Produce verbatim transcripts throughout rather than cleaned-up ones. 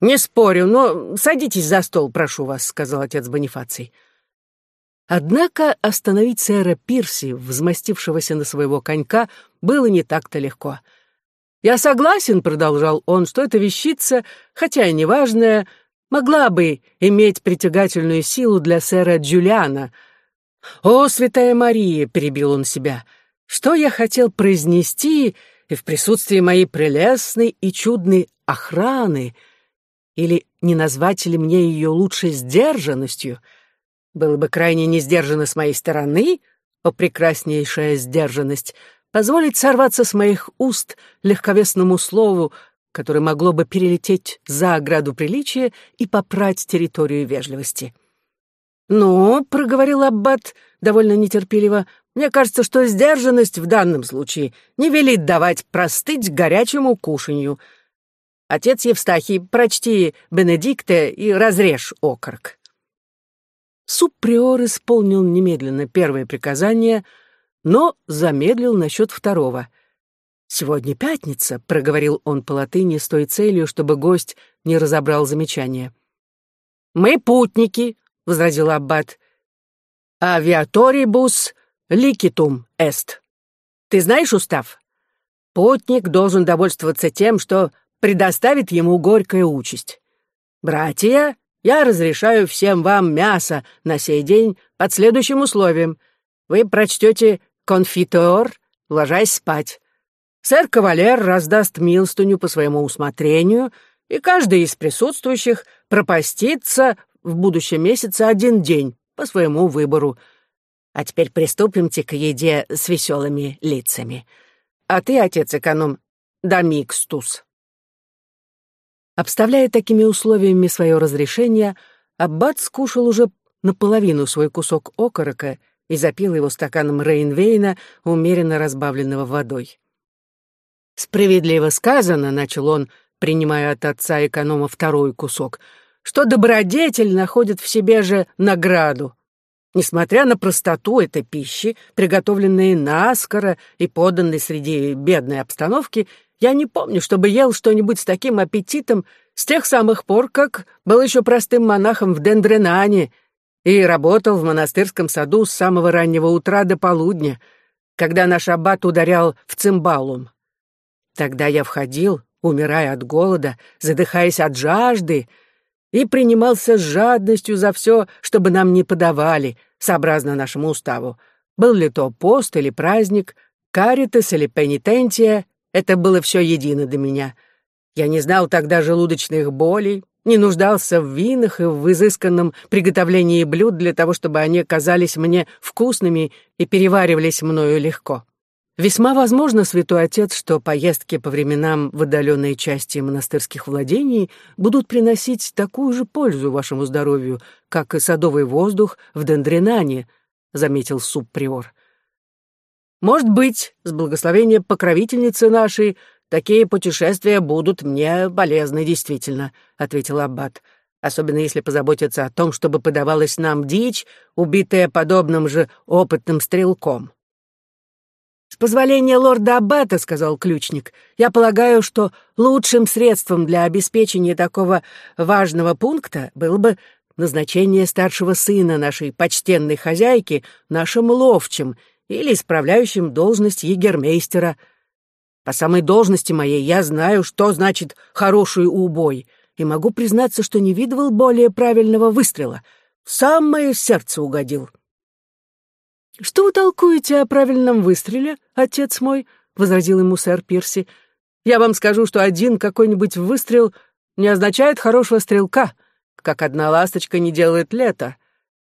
«Не спорю, но садитесь за стол, прошу вас», — сказал отец Бонифаций. Однако остановить сэра Пирси, взмастившегося на своего конька, было не так-то легко. «Я согласен», — продолжал он, — «что эта вещица, хотя и неважная, могла бы иметь притягательную силу для сэра Джулиана». «О, святая Мария!» — перебил он себя. «Что я хотел произнести и в присутствии моей прелестной и чудной охраны? Или не назвать ли мне ее лучше сдержанностью? Было бы крайне несдержанно с моей стороны, о прекраснейшая сдержанность, позволить сорваться с моих уст легковесному слову, которое могло бы перелететь за ограду приличия и попрать территорию вежливости». «Ну, — проговорил аббат довольно нетерпеливо, — мне кажется, что сдержанность в данном случае не велит давать простыть горячему кушанью. Отец Евстахий, прочти Бенедикте и разрежь окорок». Субприор исполнил немедленно первое приказание, но замедлил насчет второго. «Сегодня пятница», — проговорил он по латыни с той целью, чтобы гость не разобрал замечания. «Мы путники», — возразил аббат. «Авиаторибус ликитум эст». Ты знаешь устав? Путник должен довольствоваться тем, что предоставит ему горькая участь. Братья, я разрешаю всем вам мясо на сей день под следующим условием. Вы прочтете «Конфитеор», ложась спать. Сэр Кавалер раздаст милостыню по своему усмотрению, и каждый из присутствующих пропастится в будущем месяце один день по своему выбору. А теперь приступимте к еде с веселыми лицами. А ты, отец-эконом, домикстус». Обставляя такими условиями свое разрешение, аббат скушал уже наполовину свой кусок окорока и запил его стаканом рейнвейна, умеренно разбавленного водой. «Справедливо сказано, — начал он, принимая от отца эконома второй кусок, — что добродетель находит в себе же награду. Несмотря на простоту этой пищи, приготовленной наскоро и поданной среди бедной обстановки, я не помню, чтобы ел что-нибудь с таким аппетитом с тех самых пор, как был еще простым монахом в Дендренане и работал в монастырском саду с самого раннего утра до полудня, когда наш аббат ударял в цимбалум. Тогда я входил, умирая от голода, задыхаясь от жажды, и принимался с жадностью за все, чтобы нам не подавали, сообразно нашему уставу. Был ли то пост или праздник, каритас или пенитентия, это было все едино для меня. Я не знал тогда желудочных болей, не нуждался в винах и в изысканном приготовлении блюд для того, чтобы они казались мне вкусными и переваривались мною легко. Весьма возможно, святой отец, что поездки по временам в отдаленные части монастырских владений будут приносить такую же пользу вашему здоровью, как и садовый воздух в Дендренане, — заметил субприор. «Может быть, с благословения покровительницы нашей, такие путешествия будут мне полезны действительно», — ответил аббат, «особенно если позаботиться о том, чтобы подавалась нам дичь, убитая подобным же опытным стрелком». «С позволения лорда аббата, — сказал ключник, — я полагаю, что лучшим средством для обеспечения такого важного пункта было бы назначение старшего сына нашей почтенной хозяйки нашим ловчим или исправляющим должность егермейстера. По самой должности моей я знаю, что значит хороший убой, и могу признаться, что не видывал более правильного выстрела. В самое сердце угодил». «Что вы толкуете о правильном выстреле, отец мой?» — возразил ему сэр Пирси. «Я вам скажу, что один какой-нибудь выстрел не означает хорошего стрелка, как одна ласточка не делает лета.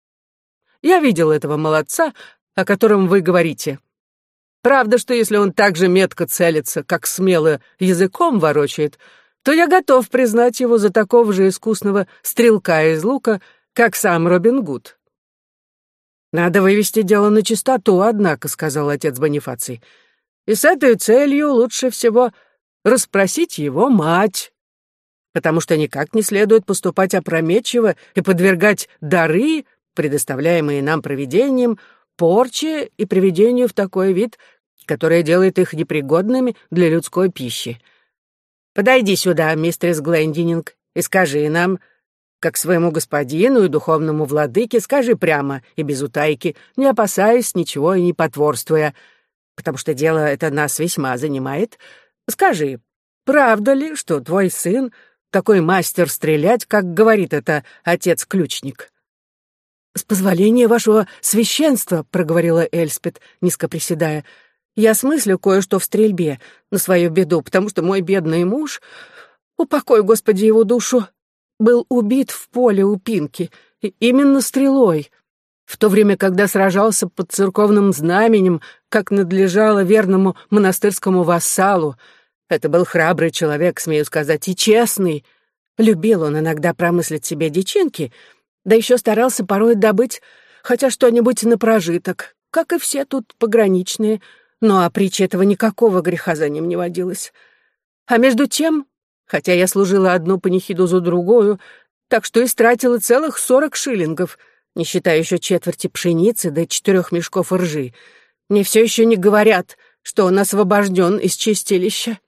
Я видел этого молодца, о котором вы говорите. Правда, что если он так же метко целится, как смело языком ворочает, то я готов признать его за такого же искусного стрелка из лука, как сам Робин Гуд». «Надо вывести дело на чистоту, однако», — сказал отец Бонифаций. «И с этой целью лучше всего расспросить его мать, потому что никак не следует поступать опрометчиво и подвергать дары, предоставляемые нам провидением, порче и приведению в такой вид, который делает их непригодными для людской пищи. Подойди сюда, мистерс Глендининг, и скажи нам, как своему господину и духовному владыке, скажи прямо и без утайки, не опасаясь ничего и не потворствуя, потому что дело это нас весьма занимает. Скажи, правда ли, что твой сын такой мастер стрелять, как говорит это отец-ключник?» «С позволения вашего священства», — проговорила Эльспет, низко приседая, — «я смыслю кое-что в стрельбе на свою беду, потому что мой бедный муж, упокой, Господи, его душу, был убит в поле у Пинки, и именно стрелой, в то время, когда сражался под церковным знаменем, как надлежало верному монастырскому вассалу. Это был храбрый человек, смею сказать, и честный. Любил он иногда промыслить себе дичинки, да еще старался порой добыть хотя что-нибудь на прожиток, как и все тут пограничные, но о притче этого никакого греха за ним не водилось. А между тем, хотя я служила одну панихиду за другую, так что истратила целых сорок шиллингов, не считая еще четверти пшеницы до четырех мешков ржи, мне все еще не говорят, что он освобожден из чистилища».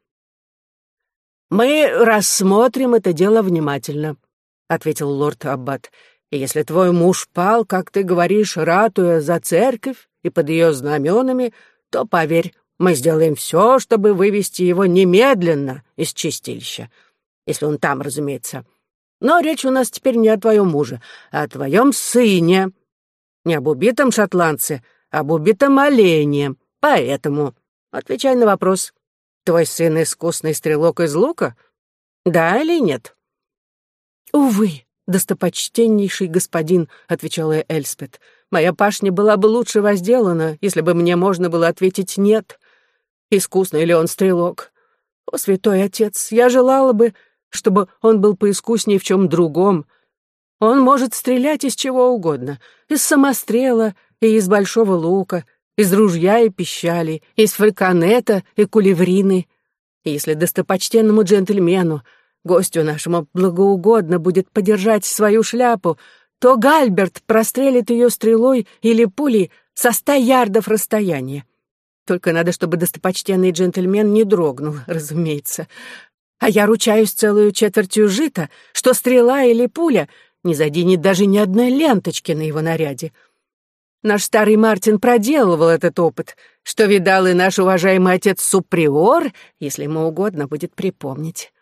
«Мы рассмотрим это дело внимательно», — ответил лорд Аббат. «И если твой муж пал, как ты говоришь, ратуя за церковь и под ее знаменами, то, поверь, мы сделаем все, чтобы вывести его немедленно из чистилища, если он там, разумеется. Но речь у нас теперь не о твоем муже, а о твоем сыне. Не об убитом шотландце, а об убитом олене. Поэтому отвечай на вопрос. Твой сын искусный стрелок из лука? Да или нет?» «Увы, достопочтеннейший господин», — отвечала Эльспет, «моя пашня была бы лучше возделана, если бы мне можно было ответить «нет». Искусный ли он стрелок? О, святой отец, я желала бы, чтобы он был поискуснее в чем другом. Он может стрелять из чего угодно, из самострела и из большого лука, из ружья и пищали, из фальконета и кулеврины. И если достопочтенному джентльмену, гостю нашему, благоугодно будет подержать свою шляпу, то Гальберт прострелит ее стрелой или пулей со ста ярдов расстояния. Только надо, чтобы достопочтенный джентльмен не дрогнул, разумеется. А я ручаюсь целую четвертью жита, что стрела или пуля не заденет даже ни одной ленточки на его наряде. Наш старый Мартин проделывал этот опыт, что видал и наш уважаемый отец Суприор, если ему угодно будет припомнить».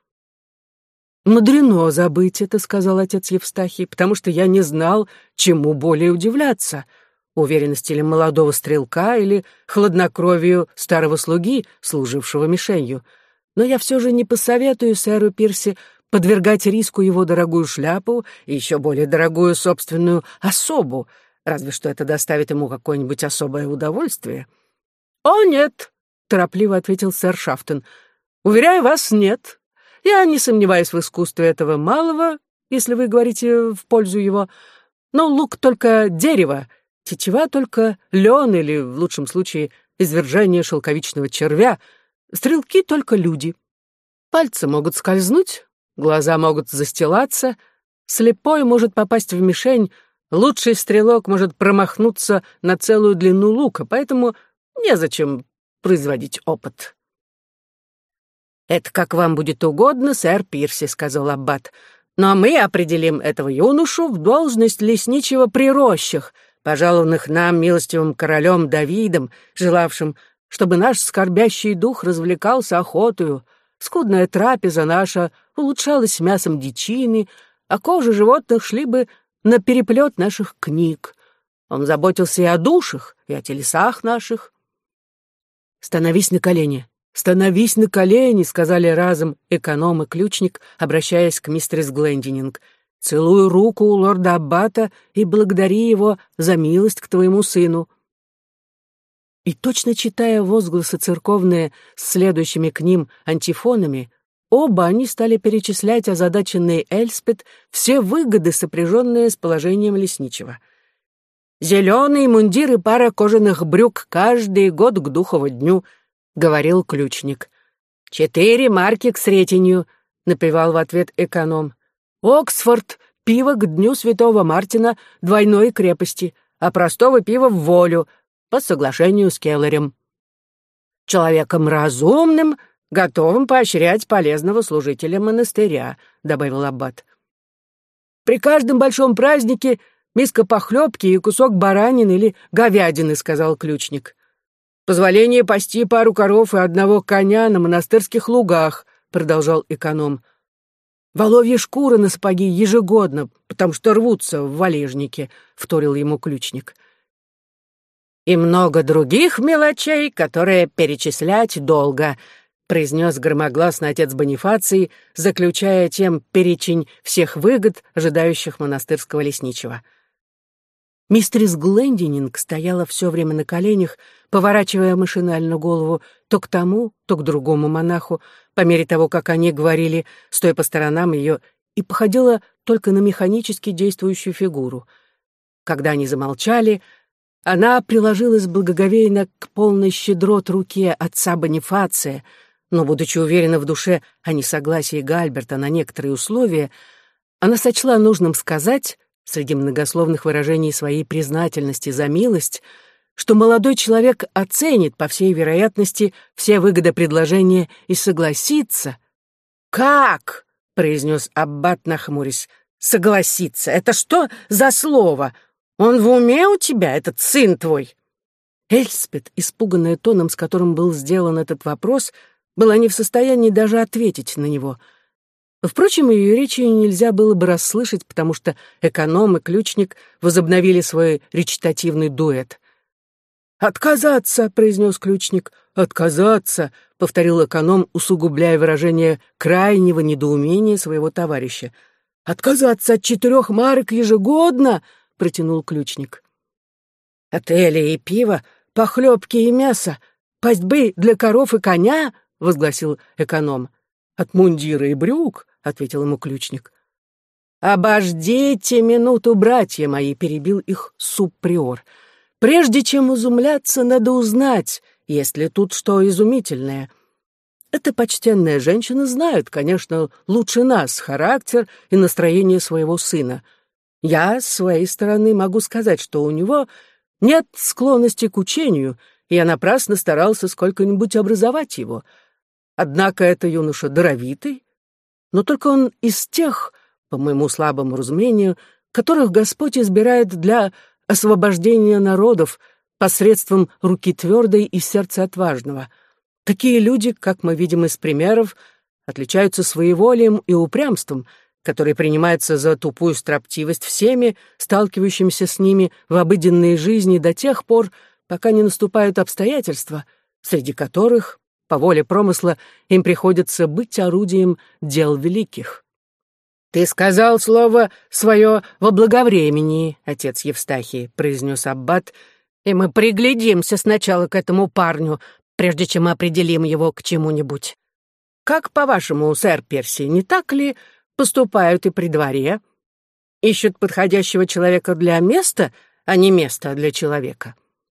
«Мудрено забыть это», — сказал отец Евстахий, «потому что я не знал, чему более удивляться, уверенности ли молодого стрелка или хладнокровию старого слуги, служившего мишенью. Но я все же не посоветую сэру Пирси подвергать риску его дорогую шляпу и еще более дорогую собственную особу, разве что это доставит ему какое-нибудь особое удовольствие». «О, нет», — торопливо ответил сэр Шафтон, «уверяю вас, нет. Я не сомневаюсь в искусстве этого малого, если вы говорите в пользу его, но лук только дерево, тетива только лен или, в лучшем случае, извержение шелковичного червя, стрелки только люди. Пальцы могут скользнуть, глаза могут застилаться, слепой может попасть в мишень, лучший стрелок может промахнуться на целую длину лука, поэтому незачем производить опыт». «Это как вам будет угодно, сэр Пирси», — сказал аббат. «Но мы определим этого юношу в должность лесничего при рощах, пожалованных нам милостивым королем Давидом, желавшим, чтобы наш скорбящий дух развлекался охотою, скудная трапеза наша улучшалась мясом дичины, а кожи животных шли бы на переплет наших книг. Он заботился и о душах, и о телесах наших». «Становись на колени! «Становись на колени», — сказали разом эконом и ключник, обращаясь к мистерис Глендининг. «Целую руку у лорда Аббата и благодари его за милость к твоему сыну». И точно читая возгласы церковные с следующими к ним антифонами, оба они стали перечислять озадаченной Эльспет все выгоды, сопряженные с положением лесничего. «Зеленый мундир и пара кожаных брюк каждый год к духову дню», — говорил ключник. «Четыре марки к Сретенью», — напевал в ответ эконом. «Оксфорд, пиво к дню святого Мартина двойной крепости, а простого пива в волю, по соглашению с Келлерем. Человеком разумным готовым поощрять полезного служителя монастыря», — добавил аббат. «При каждом большом празднике миска похлебки и кусок баранины или говядины», — сказал ключник. «Позволение пасти пару коров и одного коня на монастырских лугах», — продолжал эконом. «Воловья шкуры на сапоги ежегодно, потому что рвутся в валежнике», — вторил ему ключник. «И много других мелочей, которые перечислять долго», — произнес громогласно отец Бонифаций, заключая тем перечень всех выгод, ожидающих монастырского лесничего. Мистерис Глендининг стояла все время на коленях, поворачивая машинально голову то к тому, то к другому монаху, по мере того, как они говорили, стоя по сторонам ее, и походила только на механически действующую фигуру. Когда они замолчали, она приложилась благоговейно к полной щедрот руке отца Бонифация, но, будучи уверена в душе о несогласии Гальберта на некоторые условия, она сочла нужным сказать, среди многословных выражений своей признательности за милость, что молодой человек оценит, по всей вероятности, все выгоды предложения и согласится. «Как?» — произнес аббат, нахмурясь. «Согласиться? Это что за слово? Он в уме у тебя, этот сын твой?» Эльспет, испуганная тоном, с которым был сделан этот вопрос, была не в состоянии даже ответить на него. Впрочем, ее речи нельзя было бы расслышать, потому что эконом и ключник возобновили свой речитативный дуэт. «Отказаться!» — произнес ключник. «Отказаться!» — повторил эконом, усугубляя выражение крайнего недоумения своего товарища. «Отказаться от четырех марок ежегодно!» — протянул ключник. «От эля и пива, похлебки и мяса, пастьбы для коров и коня!» — возгласил эконом. «От мундира и брюк!» — ответил ему ключник. «Обождите минуту, братья мои!» — перебил их субприор. «Прежде чем изумляться, надо узнать, есть ли тут что изумительное. Эта почтенная женщина знает, конечно, лучше нас характер и настроение своего сына. Я, с своей стороны, могу сказать, что у него нет склонности к учению, и я напрасно старался сколько-нибудь образовать его. Однако это юноша даровитый, но только он из тех, по моему слабому разумению, которых Господь избирает для освобождения народов посредством руки твердой и сердца отважного. Такие люди, как мы видим из примеров, отличаются своеволием и упрямством, которые принимаются за тупую строптивость всеми, сталкивающимися с ними в обыденной жизни до тех пор, пока не наступают обстоятельства, среди которых, по воле промысла, им приходится быть орудием дел великих. «Ты сказал слово свое во благовремении, отец Евстахий», — произнес аббат, «и мы приглядимся сначала к этому парню, прежде чем определим его к чему-нибудь. Как, по-вашему, сэр Перси, не так ли поступают и при дворе? Ищут подходящего человека для места, а не места для человека?»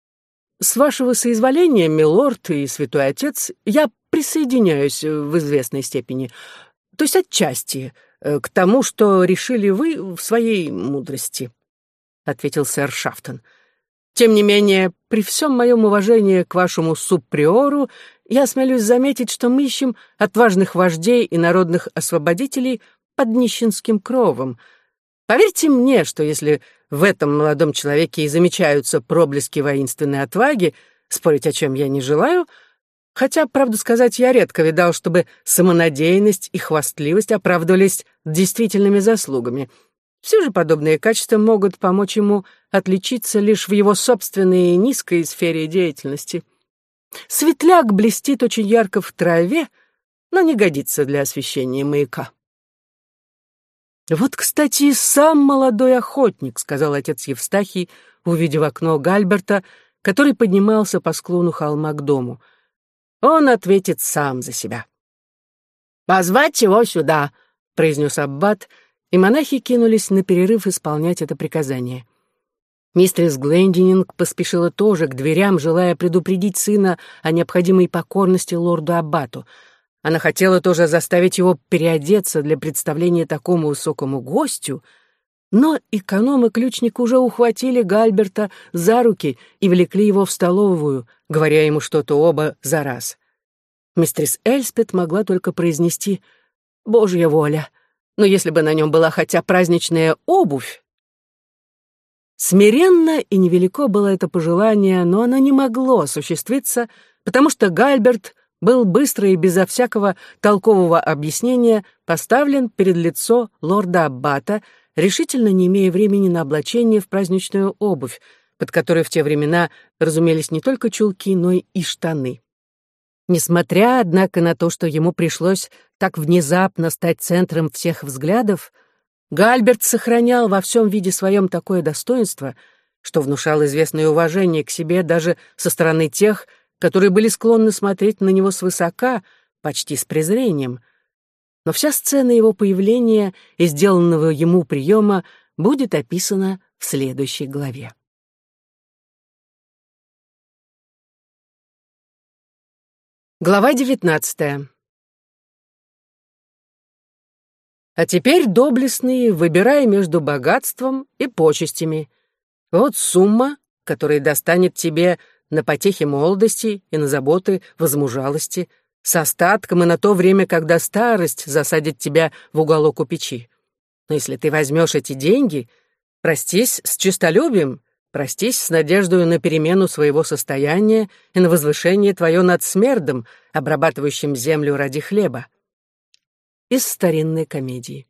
«С вашего соизволения, милорд и святой отец, я присоединяюсь в известной степени, то есть отчасти, к тому, что решили вы в своей мудрости», — ответил сэр Шафтон. «Тем не менее, при всем моем уважении к вашему субприору, я осмелюсь заметить, что мы ищем отважных вождей и народных освободителей под нищенским кровом. Поверьте мне, что если в этом молодом человеке и замечаются проблески воинственной отваги, спорить о чем я не желаю, хотя, правду сказать, я редко видал, чтобы самонадеянность и хвастливость оправдывались действительными заслугами. Все же подобные качества могут помочь ему отличиться лишь в его собственной низкой сфере деятельности. Светляк блестит очень ярко в траве, но не годится для освещения маяка. «Вот, кстати, и сам молодой охотник», — сказал отец Евстахий, увидев окно Гальберта, который поднимался по склону холма к дому. «Он ответит сам за себя». «Позвать его сюда», — произнес аббат, и монахи кинулись на перерыв исполнять это приказание. Мистерис Глендининг поспешила тоже к дверям, желая предупредить сына о необходимой покорности лорду-аббату. Она хотела тоже заставить его переодеться для представления такому высокому гостю, но эконом и ключник уже ухватили Гальберта за руки и влекли его в столовую, говоря ему что-то оба за раз. Мистерис Эльспет могла только произнести «Божья воля», но если бы на нем была хотя праздничная обувь. Смиренно и невелико было это пожелание, но оно не могло осуществиться, потому что Гальберт был быстро и безо всякого толкового объяснения поставлен перед лицо лорда Аббата, решительно не имея времени на облачение в праздничную обувь, под которой в те времена разумелись не только чулки, но и штаны. Несмотря, однако, на то, что ему пришлось так внезапно стать центром всех взглядов, Гальберт сохранял во всем виде своем такое достоинство, что внушал известное уважение к себе даже со стороны тех, которые были склонны смотреть на него свысока, почти с презрением. Но вся сцена его появления и сделанного ему приема будет описана в следующей главе. Глава девятнадцатая. А теперь, доблестный, выбирай между богатством и почестями. Вот сумма, которая достанет тебе на потехи молодости и на заботы возмужалости, с остатком и на то время, когда старость засадит тебя в уголок у печи. Но если ты возьмешь эти деньги, простись с честолюбием, простись с надеждой на перемену своего состояния и на возвышение твое над смердом, обрабатывающим землю ради хлеба. Из старинной комедии.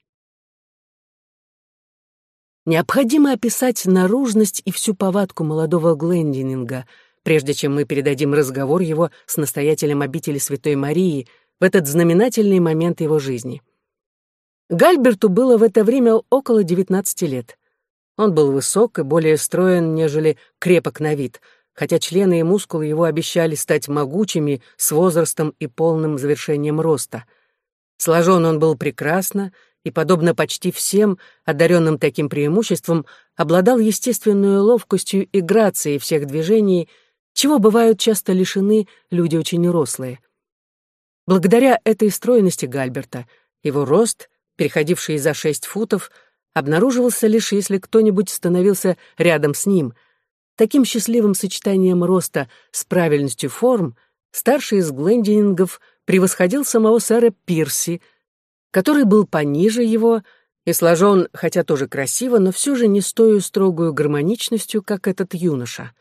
Необходимо описать наружность и всю повадку молодого Глендининга, прежде чем мы передадим разговор его с настоятелем обители Святой Марии в этот знаменательный момент его жизни. Гальберту было в это время около девятнадцати лет. Он был высок и более строен, нежели крепок на вид, хотя члены и мускулы его обещали стать могучими с возрастом и полным завершением роста. Сложен он был прекрасно и, подобно почти всем, одаренным таким преимуществом, обладал естественной ловкостью и грацией всех движений, чего бывают часто лишены люди очень рослые. Благодаря этой стройности Гальберта, его рост, переходивший за шесть футов, обнаруживался лишь если кто-нибудь становился рядом с ним. Таким счастливым сочетанием роста с правильностью форм старший из Глендинингов превосходил самого сэра Пирси, который был пониже его и сложен, хотя тоже красиво, но все же не с той строгую гармоничностью, как этот юноша.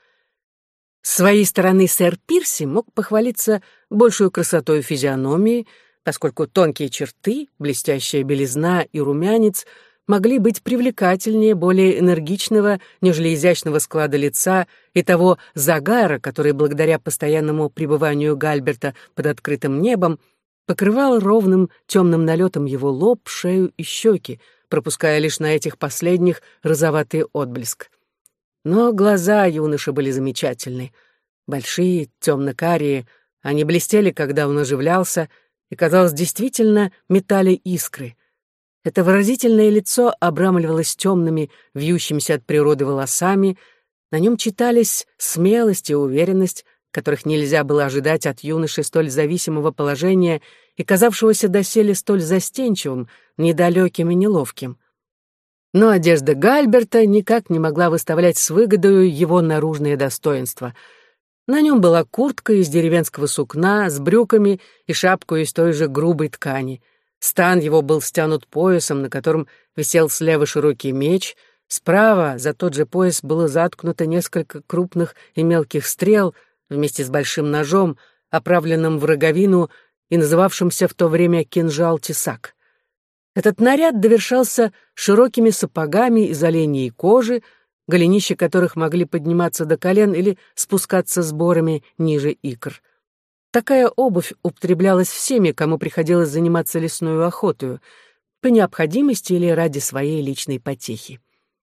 С своей стороны сэр Пирси мог похвалиться большую красотой физиономии, поскольку тонкие черты, блестящая белизна и румянец могли быть привлекательнее более энергичного, нежели изящного склада лица и того загара, который благодаря постоянному пребыванию Гальберта под открытым небом покрывал ровным темным налетом его лоб, шею и щеки, пропуская лишь на этих последних розоватый отблеск. Но глаза юноши были замечательны. Большие, темно-карие, они блестели, когда он оживлялся, и, казалось, действительно метали искры. Это выразительное лицо обрамливалось темными, вьющимися от природы волосами, на нем читались смелость и уверенность, которых нельзя было ожидать от юноши столь зависимого положения и казавшегося доселе столь застенчивым, недалеким и неловким. Но одежда Гальберта никак не могла выставлять с выгодою его наружные достоинства. На нем была куртка из деревенского сукна с брюками и шапкой из той же грубой ткани. Стан его был стянут поясом, на котором висел слева широкий меч, справа за тот же пояс было заткнуто несколько крупных и мелких стрел вместе с большим ножом, оправленным в роговину и называвшимся в то время кинжал-тесак. Этот наряд довершался широкими сапогами из оленьей кожи, голенища которых могли подниматься до колен или спускаться сборами ниже икр. Такая обувь употреблялась всеми, кому приходилось заниматься лесной охотой, по необходимости или ради своей личной потехи.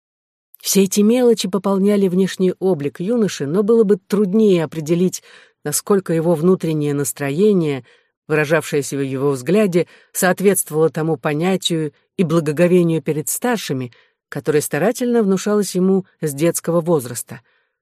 Все эти мелочи пополняли внешний облик юноши, но было бы труднее определить, насколько его внутреннее настроение, выражавшееся в его взгляде, соответствовало тому понятию и благоговению перед старшими, которое старательно внушалось ему с детского возраста.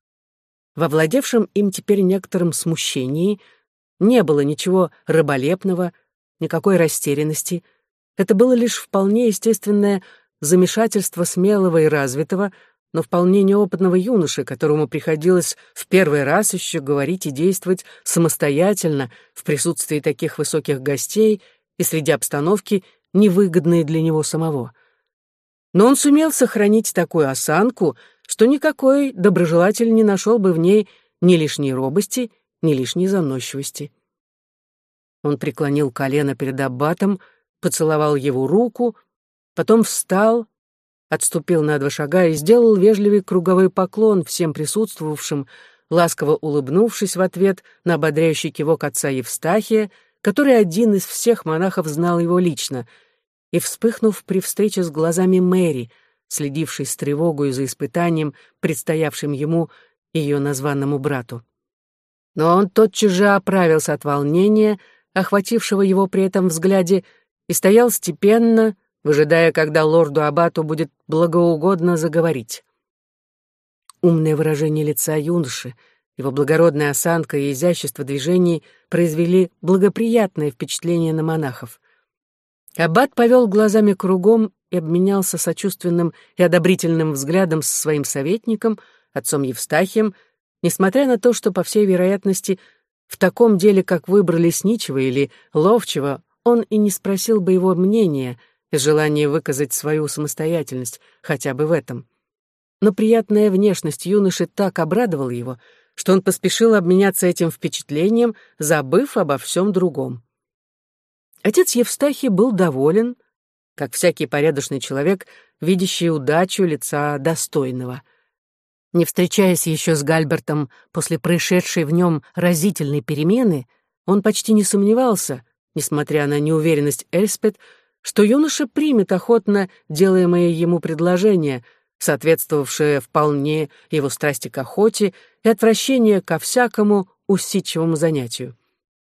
Во владевшем им теперь некотором смущении не было ничего раболепного, никакой растерянности. Это было лишь вполне естественное замешательство смелого и развитого, но вполне неопытного юноши, которому приходилось в первый раз еще говорить и действовать самостоятельно в присутствии таких высоких гостей и среди обстановки, невыгодной для него самого. Но он сумел сохранить такую осанку, что никакой доброжелатель не нашел бы в ней ни лишней робости, ни лишней заносчивости. Он преклонил колено перед аббатом, поцеловал его руку, потом встал, отступил на два шага и сделал вежливый круговой поклон всем присутствовавшим, ласково улыбнувшись в ответ на ободряющий кивок отца Евстахия, который один из всех монахов знал его лично, и вспыхнув при встрече с глазами Мэри, следившей с тревогой за испытанием, предстоявшим ему и ее названному брату. Но он тотчас же оправился от волнения, охватившего его при этом взгляде, и стоял степенно, выжидая, когда лорду-аббату будет благоугодно заговорить. Умное выражение лица юноши, его благородная осанка и изящество движений произвели благоприятное впечатление на монахов. Аббат повел глазами кругом и обменялся сочувственным и одобрительным взглядом со своим советником, отцом Евстахием, несмотря на то, что, по всей вероятности, в таком деле, как выбор лесничего или ловчего, он и не спросил бы его мнения из желания выказать свою самостоятельность хотя бы в этом. Но приятная внешность юноши так обрадовала его, что он поспешил обменяться этим впечатлением, забыв обо всем другом. Отец Евстахий был доволен, как всякий порядочный человек, видящий удачу лица достойного. Не встречаясь еще с Гальбертом после происшедшей в нем разительной перемены, он почти не сомневался, несмотря на неуверенность Эльспет, что юноша примет охотно делаемое ему предложение, соответствовавшее вполне его страсти к охоте и отвращение ко всякому усидчивому занятию.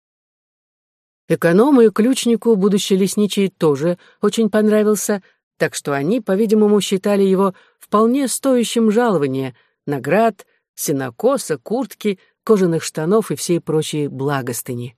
Эконому и ключнику будущий лесничий тоже очень понравился, так что они, по-видимому, считали его вполне стоящим жалования, наград, сенокоса, куртки, кожаных штанов и всей прочей благостыни.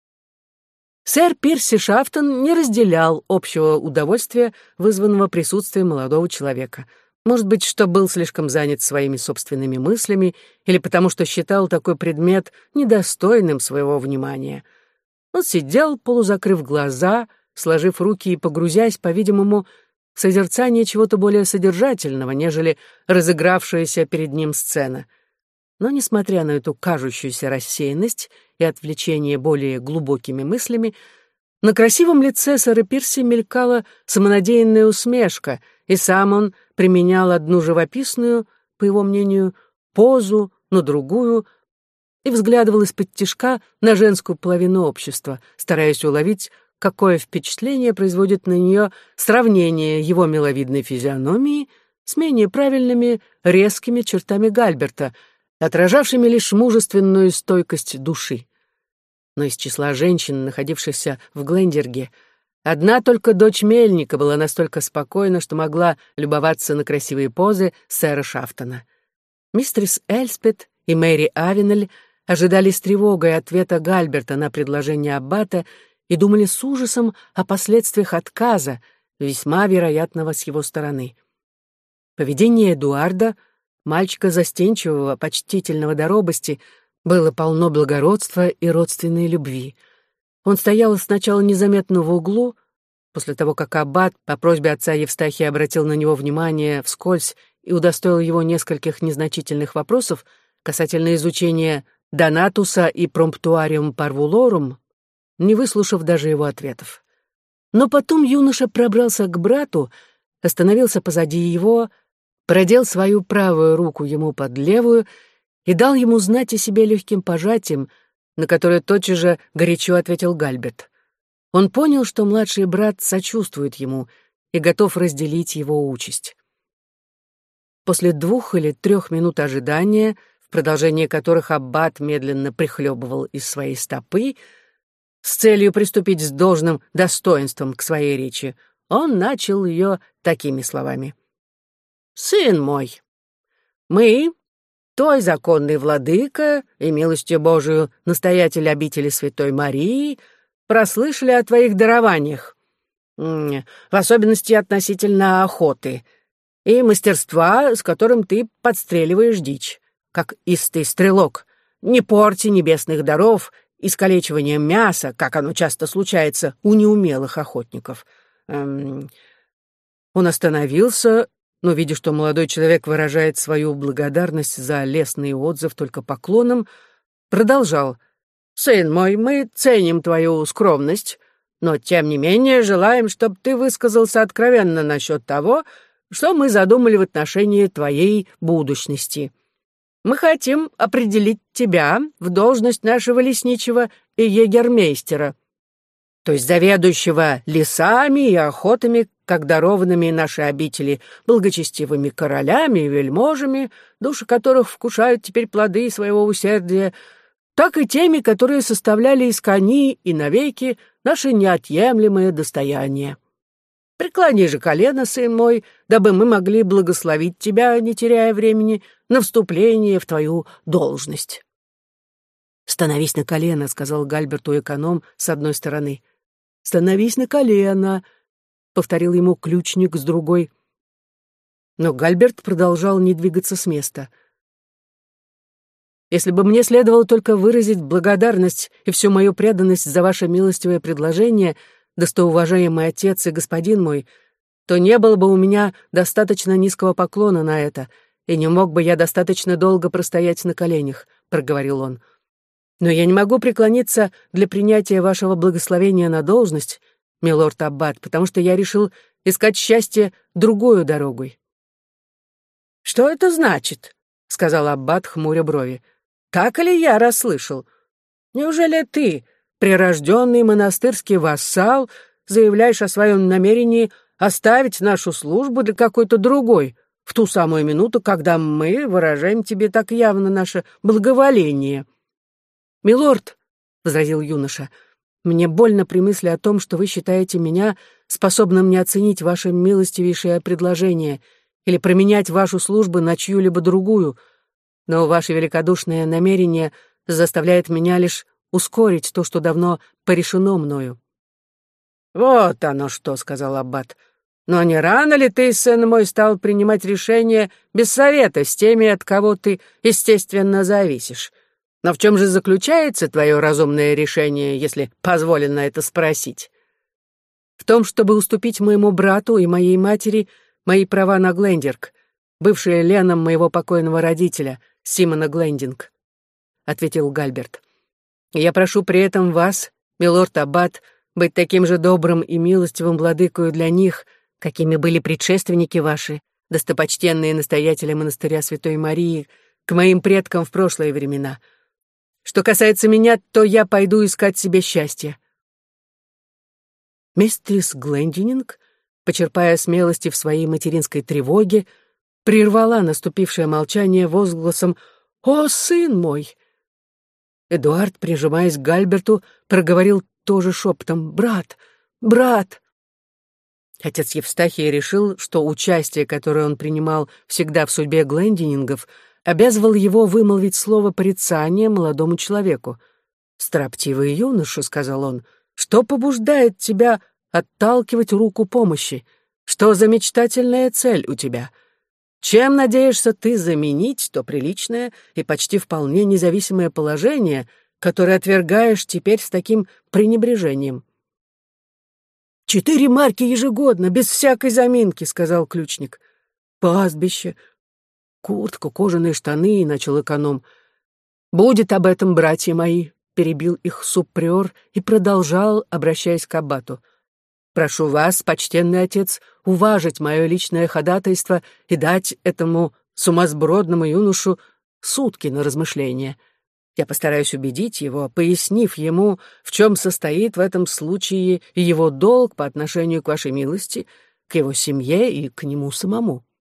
Сэр Пирси Шафтон не разделял общего удовольствия, вызванного присутствием молодого человека. Может быть, что был слишком занят своими собственными мыслями или потому что считал такой предмет недостойным своего внимания. Он сидел, полузакрыв глаза, сложив руки и погрузясь, по-видимому, в созерцание чего-то более содержательного, нежели разыгравшаяся перед ним сцена. Но, несмотря на эту кажущуюся рассеянность и отвлечение более глубокими мыслями, на красивом лице сэра Пирси мелькала самонадеянная усмешка, и сам он применял одну живописную, по его мнению, позу на другую, и взглядывал из-под тишка на женскую половину общества, стараясь уловить, какое впечатление производит на нее сравнение его миловидной физиономии с менее правильными, резкими чертами Гальберта, отражавшими лишь мужественную стойкость души. Но из числа женщин, находившихся в Глендерге, одна только дочь мельника была настолько спокойна, что могла любоваться на красивые позы сэра Шафтона. Мистерис Эльспет и Мэри Авенель ожидали с тревогой ответа Гальберта на предложение аббата и думали с ужасом о последствиях отказа, весьма вероятного с его стороны. Поведение Эдуарда, мальчика застенчивого, почтительного до робости, было полно благородства и родственной любви. Он стоял сначала незаметно в углу, после того, как аббат по просьбе отца Евстахия обратил на него внимание вскользь и удостоил его нескольких незначительных вопросов касательно изучения Донатуса и Промптуариум Парвулорум, не выслушав даже его ответов. Но потом юноша пробрался к брату, остановился позади его, продел свою правую руку ему под левую и дал ему знать о себе легким пожатием, на которое тотчас же горячо ответил Гальберт. Он понял, что младший брат сочувствует ему и готов разделить его участь. После двух или трех минут ожидания, в продолжение которых аббат медленно прихлебывал из своей стопы, с целью приступить с должным достоинством к своей речи, он начал ее такими словами. «Сын мой, мы, той законный владыка и милостью Божию настоятель обители Святой Марии, прослышали о твоих дарованиях, в особенности относительно охоты. и мастерства, с которым ты подстреливаешь дичь, как истый стрелок. Не порти небесных даров искалечиванием мяса, как оно часто случается у неумелых охотников. Эм... Он остановился, но, видя, что молодой человек выражает свою благодарность за лестный отзыв только поклоном, продолжал. «Сын мой, мы ценим твою скромность, но, тем не менее, желаем, чтобы ты высказался откровенно насчет того, что мы задумали в отношении твоей будущности. Мы хотим определить тебя в должность нашего лесничего и егермейстера, то есть заведующего лесами и охотами, как дарованными нашей обители благочестивыми королями и вельможами, души которых вкушают теперь плоды своего усердия, так и теми, которые составляли из кони и навеки наше неотъемлемое достояние. Преклони же колено, сын мой, дабы мы могли благословить тебя, не теряя времени, на вступление в твою должность». «Становись на колено», — сказал Гальберту эконом с одной стороны. «Становись на колено», — повторил ему ключник с другой. Но Гальберт продолжал не двигаться с места. «Если бы мне следовало только выразить благодарность и всю мою преданность за ваше милостивое предложение, достоуважаемый отец и господин мой, то не было бы у меня достаточно низкого поклона на это, и не мог бы я достаточно долго простоять на коленях», — проговорил он. «Но я не могу преклониться для принятия вашего благословения на должность, милорд Аббат, потому что я решил искать счастье другою дорогой». «Что это значит?» — сказал Аббат, хмуря брови. «Так ли я расслышал? Неужели ты, прирожденный монастырский вассал, заявляешь о своем намерении оставить нашу службу для какой-то другой, в ту самую минуту, когда мы выражаем тебе так явно наше благоволение?» «Милорд», — возразил юноша, — «мне больно при мысли о том, что вы считаете меня способным не оценить ваше милостивейшее предложение или променять вашу службу на чью-либо другую, но ваше великодушное намерение заставляет меня лишь ускорить то, что давно порешено мною». «Вот оно что», — сказал аббат. «Но не рано ли ты, сын мой, стал принимать решения без совета с теми, от кого ты, естественно, зависишь? Но в чем же заключается твое разумное решение, если позволено это спросить?» «В том, чтобы уступить моему брату и моей матери мои права на Глендинг, бывшие леном моего покойного родителя, Симона Глендинг», — ответил Гальберт. «Я прошу при этом вас, милорд Аббат, быть таким же добрым и милостивым владыкою для них, какими были предшественники ваши, достопочтенные настоятели монастыря Святой Марии, к моим предкам в прошлые времена. Что касается меня, то я пойду искать себе счастье». Мистрис Глендинг, почерпая смелости в своей материнской тревоге, прервала наступившее молчание возгласом «О, сын мой!». Эдуард, прижимаясь к Гальберту, проговорил тоже шепотом «Брат! Брат!». Отец Евстахий решил, что участие, которое он принимал всегда в судьбе Глендинингов, обязывал его вымолвить слово порицания молодому человеку. «Строптивый юноша», — сказал он, — «что побуждает тебя отталкивать руку помощи? Что за мечтательная цель у тебя? Чем надеешься ты заменить то приличное и почти вполне независимое положение, которое отвергаешь теперь с таким пренебрежением?» «Четыре марки ежегодно, без всякой заминки», — сказал ключник. «Пастбище, куртка, кожаные штаны», — начал эконом. «Будет об этом, братья мои», — перебил их субприор и продолжал, обращаясь к аббату. «Прошу вас, почтенный отец, уважить мое личное ходатайство и дать этому сумасбродному юношу сутки на размышление. Я постараюсь убедить его, пояснив ему, в чем состоит в этом случае его долг по отношению к вашей милости, к его семье и к нему самому».